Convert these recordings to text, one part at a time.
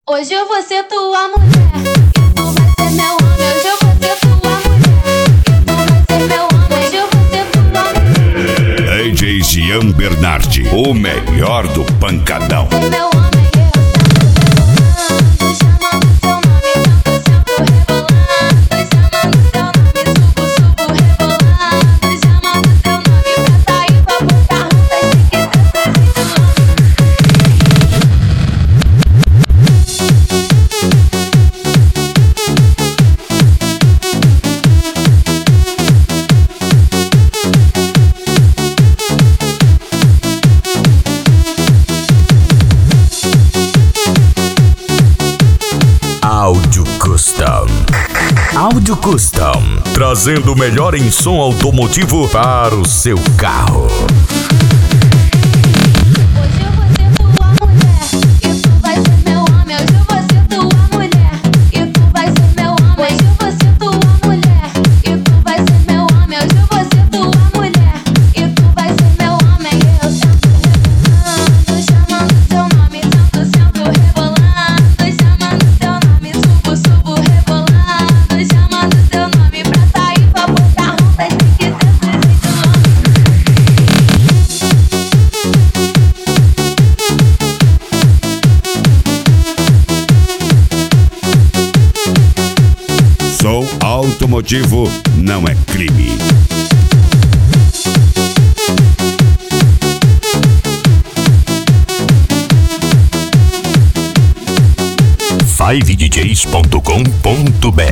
Hoje eu vou ser tua mulher e tu vai ser meu homem. Hoje eu vou ser tua mulher e tu vai ser meu homem. Hoje eu vou ser tua mulher. DJ Jean Bernardi, o melhor do pancadão. Meu homem. Áudio Custom. Áudio Custom, trazendo o melhor em som automotivo para o seu carro. Hoje eu vou ser tua mulher e tu vai ser meu homem. Hoje eu vou ser tua mulher e tu vai ser meu homem. Hoje eu vou ser tua mulher e tu vai ser meu homem. Hoje eu vou ser tua mulher e tu vai ser meu homem. Eu sento rebolando, chamando teu nome. Sento rebolando, chamando teu nome. Subo rebolando, chamando teu nome. Pra sair pra botar rondas, tem que ser desse jeito, Som automotivo não é crime. fivedjs.com.br.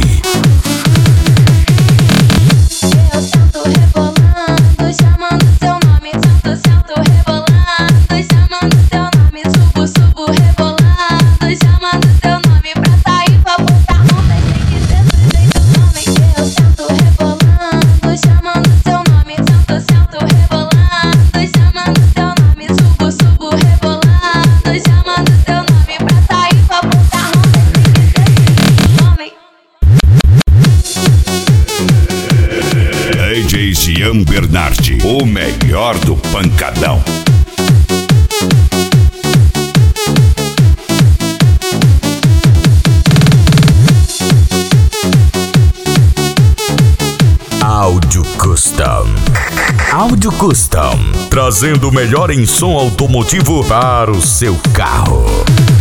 eu sento rebolando, chamando teu nome. Sento rebolando, chamando teu nome. Subo rebolando, chamando teu nome. Pra sair pra botar rondas, tem que ser do jeito homem. Eu sento rebolando, chamando teu nome. Sento rebolando, chamando teu nome. Subo rebolando, chamando teu nome. Pra sair pra botar rondas, tem que ser do jeito homem. DJ Jean Bernardi, o melhor do pancadão. Áudio Custom. Áudio Custom, trazendo o melhor em som automotivo para o seu carro.